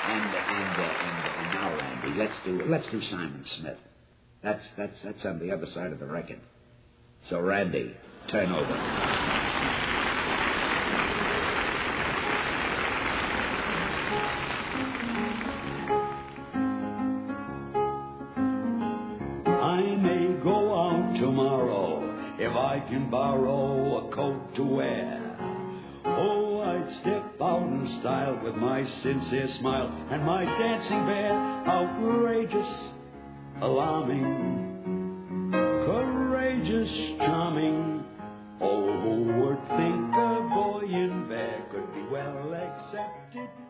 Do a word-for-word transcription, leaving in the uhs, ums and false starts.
And and, uh, and and now, Randy, let's do let's do Simon Smith. That's that's that's on the other side of the record. So, Randy, turn over. I may go out tomorrow if I can borrow a coat to wear. Oh, I'd step out in style with my sincere smile and my dancing bear. Outrageous, alarming, courageous, charming. Oh, who would think a boy in bear could be well accepted?